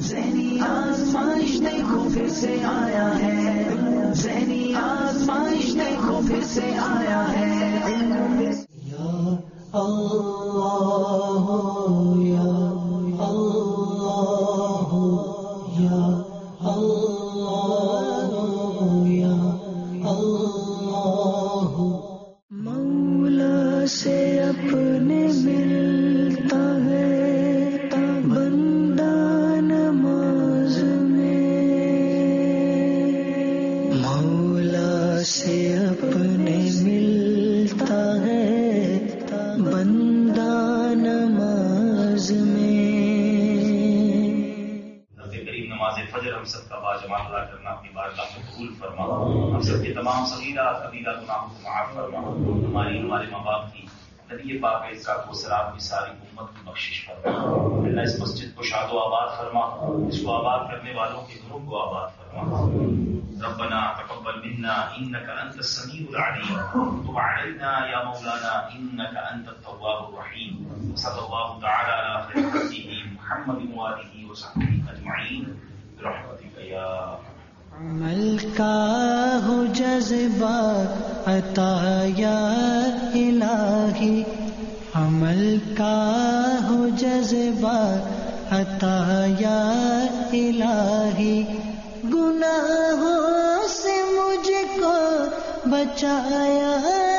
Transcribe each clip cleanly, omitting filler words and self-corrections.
ذہنی آزمائش دیکھو پھر سے آیا ہے، ذہنی آزمائش دیکھو پھر سے آیا ہے. یا اللہ یا اللہ یا اللہ یا اللہ. مولا سے اپنے ملتا ہے بندہ نماز میں، مولا سے اپنے ملتا ہے بندہ نماز میں. نماز فجر ہم سب کا باجماعت ادا کرنا اپنی بارگاہ میں قبول فرما. ہم سب کے تمام صغیرہ کبیرہ گناہوں کو معاف فرما. ہمارے ماں باپ کی نبی پاک اسراء و سلام کی ساری امت کی بخشش فرما. اللہ اس مسجد کو شاد و آباد فرما، اس کو آباد کرنے والوں کے گھروں کو آباد فرما. ربنا تقبل منا انك انت السميع العليم وتب علينا يا مولانا انك انت التواب الرحيم. صلى الله تعالى على خير خلقه محمد وآله وصحبه اجمعين برحمتك يا عمل کا ہو جذبہ عطا یا الہی، عمل کا ہو جذبہ عطا یا الہی، گناہوں سے مجھ کو بچایا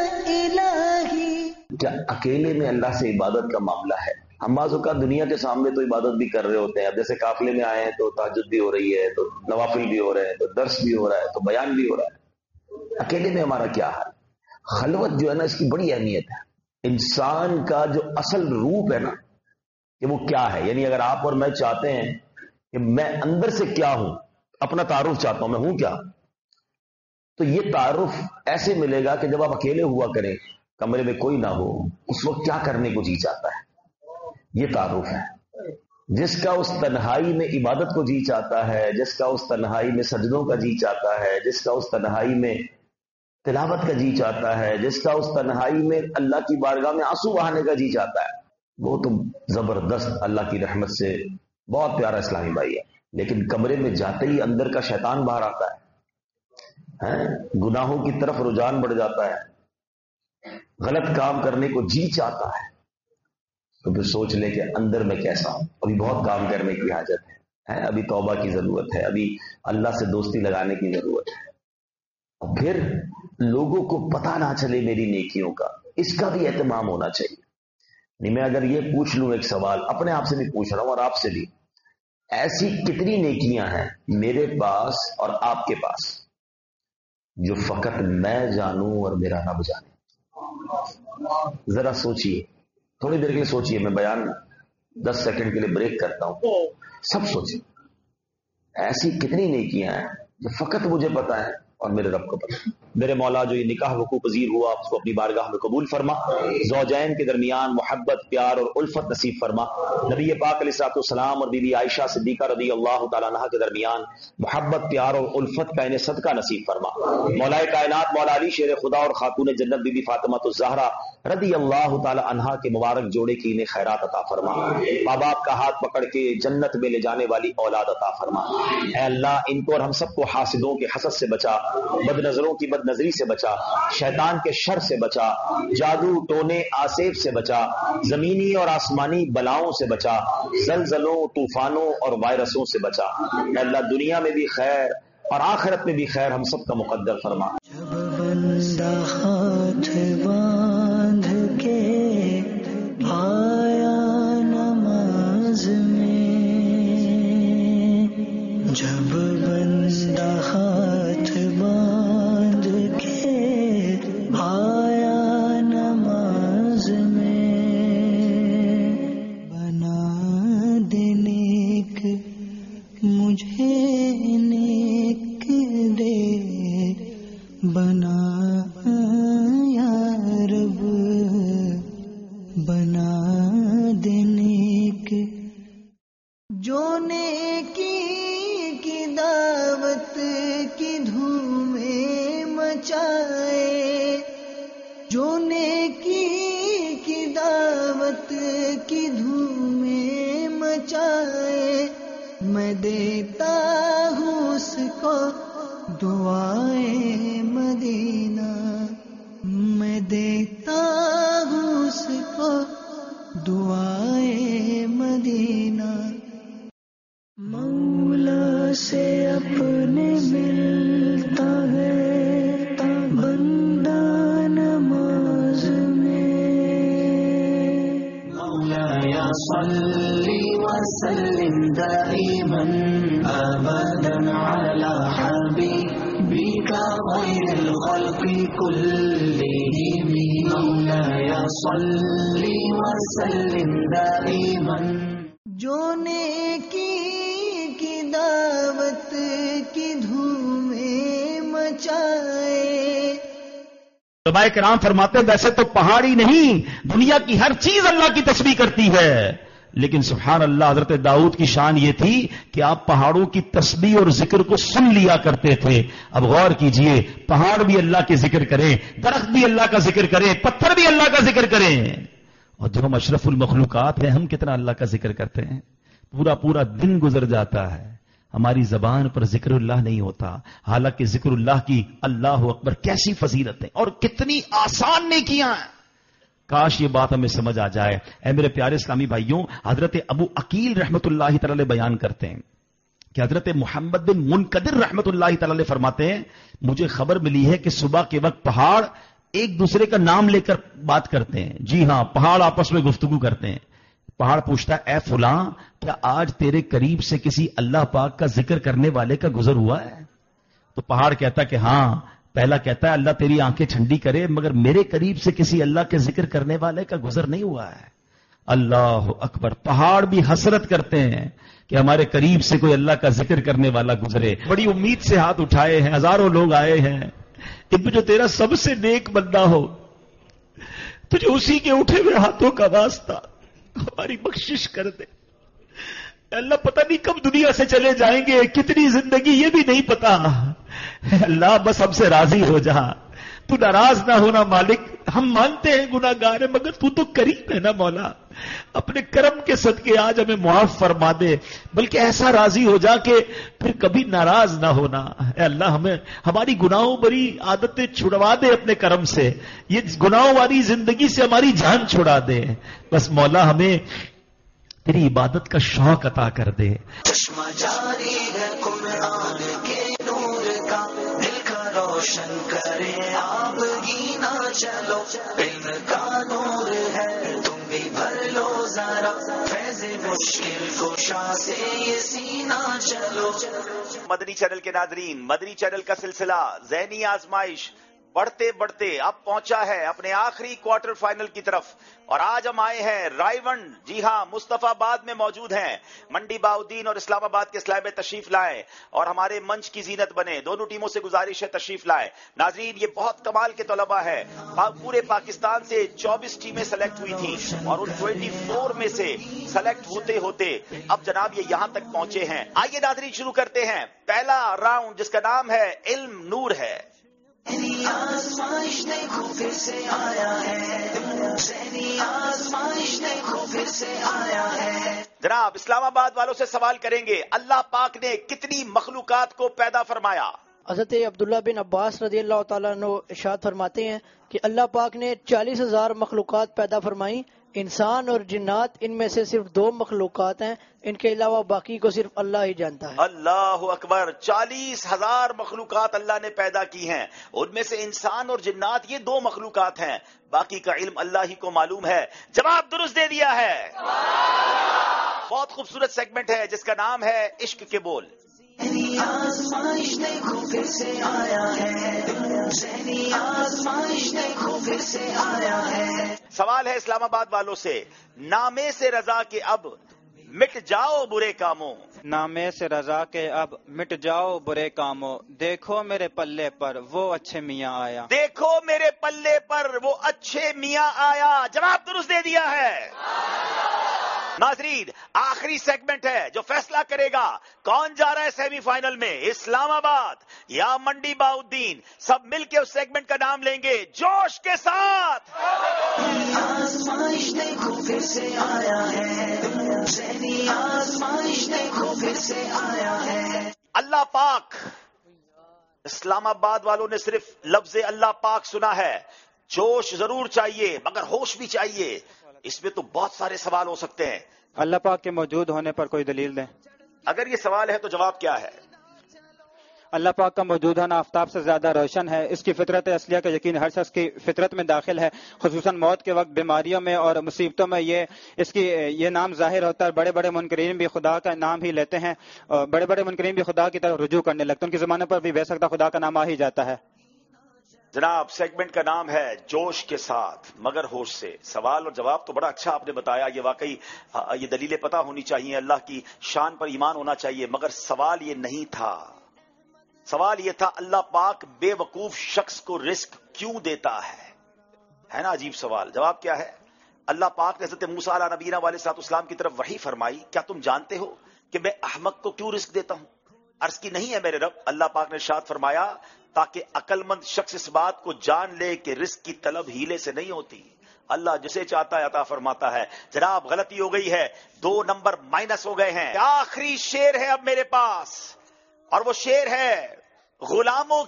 الہی. کیا اکیلے میں اللہ سے عبادت کا معاملہ ہے؟ ہم بعض اوقات دنیا کے سامنے تو عبادت بھی کر رہے ہوتے ہیں. اب جیسے قافلے میں آئے ہیں تو تہجد بھی ہو رہی ہے، تو نوافل بھی ہو رہے ہیں، تو درس بھی ہو رہا ہے، تو بیان بھی ہو رہا ہے. اکیلے میں ہمارا کیا حال؟ خلوت جو ہے نا، اس کی بڑی اہمیت ہے. انسان کا جو اصل روپ ہے نا کہ وہ کیا ہے، یعنی اگر آپ اور میں چاہتے ہیں کہ میں اندر سے کیا ہوں، اپنا تعارف چاہتا ہوں میں ہوں کیا، تو یہ تعارف ایسے ملے گا کہ جب آپ اکیلے ہوا کریں، کمرے میں کوئی نہ ہو، اس وقت کیا کرنے کو جی چاہتا ہے، یہ تعارف ہے. جس کا اس تنہائی میں عبادت کو جی چاہتا ہے، جس کا اس تنہائی میں سجدوں کا جی چاہتا ہے، جس کا اس تنہائی میں تلاوت کا جی چاہتا ہے، جس کا اس تنہائی میں اللہ کی بارگاہ میں آنسو بہانے کا جی چاہتا ہے، وہ تو زبردست اللہ کی رحمت سے بہت پیارا اسلامی بھائی ہے. لیکن کمرے میں جاتے ہی اندر کا شیطان باہر آتا ہے، گناہوں کی طرف رجحان بڑھ جاتا ہے، غلط کام کرنے کو جی چاہتا ہے. تو پھر سوچ لے کہ اندر میں کیسا ہوں. ابھی بہت کام کرنے کی حاجت ہے، ابھی توبہ کی ضرورت ہے، ابھی اللہ سے دوستی لگانے کی ضرورت ہے. اور پھر لوگوں کو پتہ نہ چلے میری نیکیوں کا، اس کا بھی اہتمام ہونا چاہیے. نہیں میں اگر یہ پوچھ لوں ایک سوال، اپنے آپ سے بھی پوچھ رہا ہوں اور آپ سے بھی، ایسی کتنی نیکیاں ہیں میرے پاس اور آپ کے پاس جو فقط میں جانوں اور میرا رب جانے؟ ذرا سوچئے، تھوڑی دیر کے لیے سوچئے. میں بیان 10 سیکنڈ کے لیے بریک کرتا ہوں، سب سوچیں ایسی کتنی نیکیاں ہیں جو فقط مجھے پتا ہے اور میرے رب کو پتا ہے. میرے مولا جو یہ نکاح وقوع پذیر ہوا اس کو اپنی بارگاہ میں قبول فرما. زوجین کے درمیان محبت، پیار اور الفت نصیب فرما. نبی پاک علیہ الصلوۃ والسلام اور بی بی عائشہ صدیقہ رضی اللہ تعالیٰ عنہا کے درمیان محبت، پیار اور الفت کا انہیں صدقہ نصیب فرما. مولا کائنات مولا علی شیر خدا اور خاتون جنت بی بی فاطمہ الزہرا رضی اللہ تعالی عنہا کے مبارک جوڑے کی انہیں خیرات عطا فرما. ماں باپ کا ہاتھ پکڑ کے جنت میں لے جانے والی اولاد عطا فرما. اے اللہ ان کو اور ہم سب کو حاسدوں کے حسد سے بچا، بد نظروں کی بد نظری سے بچا، شیطان کے شر سے بچا، جادو ٹونے آسیب سے بچا، زمینی اور آسمانی بلاؤں سے بچا، زلزلوں، طوفانوں اور وائرسوں سے بچا. اے اللہ دنیا میں بھی خیر اور آخرت میں بھی خیر ہم سب کا مقدر فرما. جب بندہ ہاتھ باندھ کے آیا نماز میں، جب بندہ ہاتھ باندھ کے آیا نماز میں، بنا دے نیک مجھے نیک دے، بنا یا رب بنا دے نیک. جو نیکی کی دعوت کی دھومیں مچائے، جو نیکی کی دعوت کی دھومیں مچائے، میں میں دیتا ہوں اس کو دعائیں مدینہ، میں دیتا ہوں اس کو دعائیں مدینہ. مولا سے اپنے ملتا ہے بندہ نماز میں. مولا صلی وسلم دائما ابدا علی حبیبک خیر الخلق كلهم. مولا صلی وسلم دائما. جو نیکی کی دعوت کی دھومیں مچائے. علماء کرام فرماتے ہیں ویسے تو پہاڑ ہی نہیں، دنیا کی ہر چیز اللہ کی تسبیح کرتی ہے، لیکن سبحان اللہ حضرت داؤد کی شان یہ تھی کہ آپ پہاڑوں کی تسبیح اور ذکر کو سن لیا کرتے تھے. اب غور کیجئے، پہاڑ بھی اللہ کے ذکر کریں، درخت بھی اللہ کا ذکر کریں، پتھر بھی اللہ کا ذکر کریں، اور جو ہم اشرف المخلوقات ہیں ہم کتنا اللہ کا ذکر کرتے ہیں. پورا پورا دن گزر جاتا ہے ہماری زبان پر ذکر اللہ نہیں ہوتا، حالانکہ ذکر اللہ کی اللہ اکبر کیسی فضیلتیں اور کتنی آسان نیکیاں ہیں. کاش یہ بات ہمیں سمجھ آ جائے. اے میرے پیارے اسلامی بھائیوں، حضرت ابو عقیل رحمت اللہ تعالی بیان کرتے ہیں کہ حضرت محمد بن منقدر رحمت اللہ تعالی فرماتے ہیں مجھے خبر ملی ہے کہ صبح کے وقت پہاڑ ایک دوسرے کا نام لے کر بات کرتے ہیں. جی ہاں، پہاڑ آپس میں گفتگو کرتے ہیں. پہاڑ پوچھتا ہے اے فلاں کیا آج تیرے قریب سے کسی اللہ پاک کا ذکر کرنے والے کا گزر ہوا ہے؟ تو پہاڑ کہتا کہ ہاں. پہلا کہتا ہے اللہ تیری آنکھیں ٹھنڈی کرے مگر میرے قریب سے کسی اللہ کے ذکر کرنے والے کا گزر نہیں ہوا ہے. اللہ اکبر. پہاڑ بھی حسرت کرتے ہیں کہ ہمارے قریب سے کوئی اللہ کا ذکر کرنے والا گزرے. بڑی امید سے ہاتھ اٹھائے ہیں، ہزاروں لوگ آئے ہیں. ابن جو تیرا سب سے نیک بندہ ہو، تجھے اسی کے اٹھے ہوئے ہاتھوں کا واسطہ ہماری بخشش کر دے. اللہ پتہ نہیں کب دنیا سے چلے جائیں گے، کتنی زندگی یہ بھی نہیں پتا. اللہ بس ہم سے راضی ہو جا، تو ناراض نہ ہونا مالک. ہم مانتے ہیں گناہگار ہیں مگر تو کریم ہے نا مولا، اپنے کرم کے صدقے آج ہمیں معاف فرما دے، بلکہ ایسا راضی ہو جا کہ پھر کبھی ناراض نہ ہونا. اے اللہ ہمیں ہماری گناہوں بری عادتیں چھڑوا دے اپنے کرم سے، یہ گناہوں والی زندگی سے ہماری جان چھڑا دے. بس مولا ہمیں تیری عبادت کا شوق عطا کر دے. چشمہ جاری ہے قرآن کے نور کا، دل کا روشن کرے آپ گینا چلو. علم کا نور ہے تم بھی بھر لو ذرا، فیض مشکل کشا سے یہ سینہ چلو. مدنی چینل کے ناظرین، مدنی چینل کا سلسلہ ذہنی آزمائش بڑھتے بڑھتے اب پہنچا ہے اپنے آخری کوارٹر فائنل کی طرف، اور آج ہم آئے ہیں رائے ونڈ. جی ہاں، مصطفیٰ آباد میں موجود ہیں. منڈی باؤدین اور اسلام آباد کے اسلام میں تشریف لائیں اور ہمارے منچ کی زینت بنے. دونوں ٹیموں سے گزارش ہے تشریف لائیں. ناظرین، یہ بہت کمال کے طلباء ہے. پورے پاکستان سے 24 ٹیمیں سلیکٹ ہوئی تھیں اور ان 24 میں سے سلیکٹ ہوتے ہوتے اب جناب یہ یہاں تک پہنچے ہیں. آئیے ناظرین شروع کرتے ہیں پہلا راؤنڈ جس کا نام ہے علم نور ہے. آزمائش دیکھو پھر سے آیا ہے، ذہنی آزمائش دیکھو پھر سے آیا ہے. جناب اسلام آباد والوں سے سوال کریں گے، اللہ پاک نے کتنی مخلوقات کو پیدا فرمایا؟ حضرت عبداللہ بن عباس رضی اللہ تعالیٰ عنہ ارشاد فرماتے ہیں کہ اللہ پاک نے 40,000 مخلوقات پیدا فرمائی. انسان اور جنات ان میں سے صرف 2 مخلوقات ہیں، ان کے علاوہ باقی کو صرف اللہ ہی جانتا ہے. اللہ اکبر. 40,000 مخلوقات اللہ نے پیدا کی ہیں، ان میں سے انسان اور جنات یہ 2 مخلوقات ہیں، باقی کا علم اللہ ہی کو معلوم ہے. جواب درست دے دیا ہے. بہت خوبصورت سیگمنٹ ہے جس کا نام ہے عشق کے بول. آزمائش دیکھو پھر سے آیا ہے، ذہنی آزمائش دیکھو پھر سے آیا ہے. سوال ہے اسلام آباد والوں سے، نامے سے رضا کے اب مٹ جاؤ برے کاموں. نامے سے رضا کے اب مٹ جاؤ برے کاموں، دیکھو میرے پلے پر وہ اچھے میاں آیا. دیکھو میرے پلے پر وہ اچھے میاں آیا. جواب درست دے دیا ہے. ناظرین، آخری سیگمنٹ ہے جو فیصلہ کرے گا کون جا رہا ہے سیمی فائنل میں، اسلام آباد یا منڈی باؤدین. سب مل کے اس سیگمنٹ کا نام لیں گے جوش کے ساتھ. آزمائش دیکھو پھر سے آیا ہے، ذہنی آزمائش دیکھو پھر سے اللہ پاک. اسلام آباد والوں نے صرف لفظ اللہ پاک سنا ہے. جوش ضرور چاہیے مگر ہوش بھی چاہیے. اس میں تو بہت سارے سوال ہو سکتے ہیں. اللہ پاک کے موجود ہونے پر کوئی دلیل دیں. اگر یہ سوال ہے تو جواب کیا ہے؟ اللہ پاک کا موجود ہونا آفتاب سے زیادہ روشن ہے. اس کی فطرت اصلیہ کا یقین ہر شخص کی فطرت میں داخل ہے، خصوصاً موت کے وقت، بیماریوں میں اور مصیبتوں میں یہ نام ظاہر ہوتا ہے. بڑے بڑے منکرین بھی خدا کا نام ہی لیتے ہیں، اور بڑے بڑے منکرین بھی خدا کی طرف رجوع کرنے لگتے ہیں. ان کی زمانے پر بھی بے سکتا خدا کا نام آ ہی جاتا ہے. جناب سیگمنٹ کا نام ہے جوش کے ساتھ مگر ہوش سے. سوال اور جواب تو بڑا اچھا آپ نے بتایا. یہ واقعی یہ دلیلیں پتہ ہونی چاہیے، اللہ کی شان پر ایمان ہونا چاہیے. مگر سوال یہ نہیں تھا. سوال یہ تھا اللہ پاک بے وقوف شخص کو رزق کیوں دیتا ہے نا عجیب سوال. جواب کیا ہے؟ اللہ پاک نے حضرت موسیٰ علیہ نبینا علیہ الصلوۃ والسلام کی طرف وحی فرمائی، کیا تم جانتے ہو کہ میں احمق کو کیوں رزق دیتا ہوں؟ عرض کی نہیں ہے میرے رب. اللہ پاک نے ارشاد فرمایا تاکہ عقل مند شخص اس بات کو جان لے کہ رزق کی طلب ہیلے سے نہیں ہوتی، اللہ جسے چاہتا ہے عطا فرماتا ہے. جناب غلطی ہو گئی ہے، 2 نمبر مائنس ہو گئے ہیں. آخری شعر ہے اب میرے پاس، اور وہ شعر ہے غلاموں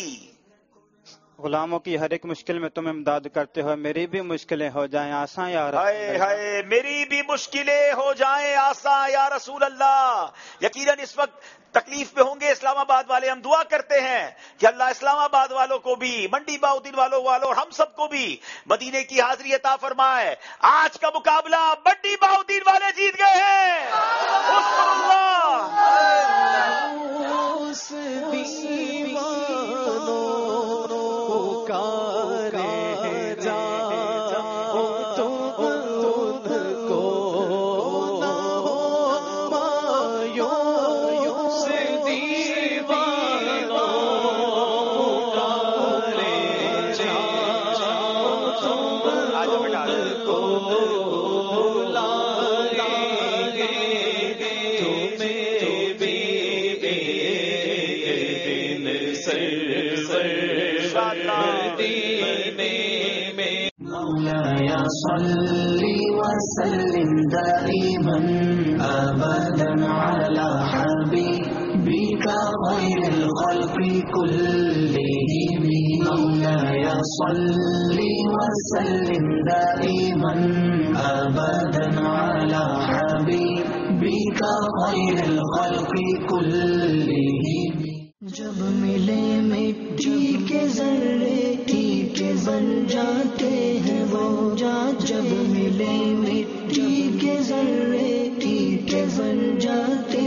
کی ہر ایک مشکل میں تم امداد کرتے ہو، میری بھی مشکلیں ہو جائیں آسان یا رسول اللہ. ہائے میری بھی مشکلیں ہو جائیں آسان یا رسول اللہ. یقیناً اس وقت تکلیف پہ ہوں گے اسلام آباد والے. ہم دعا کرتے ہیں کہ اللہ اسلام آباد والوں کو بھی، منڈی بہاؤدین والوں اور ہم سب کو بھی مدینے کی حاضری عطا فرمائے. آج کا مقابلہ منڈی بہاؤدین والے جیت گئے ہیں. صلی وسلم دائما ابدا على حبيبك خير الخلق كلهم. مولاي صل وسلم دائما ابدا على حبيبك خير الخلق كلهم. جب ملے مٹی کے ذرے ٹھیک بن جاتے ہیں وہ جب ملے مٹی کے ذرے ٹھیک بن جاتے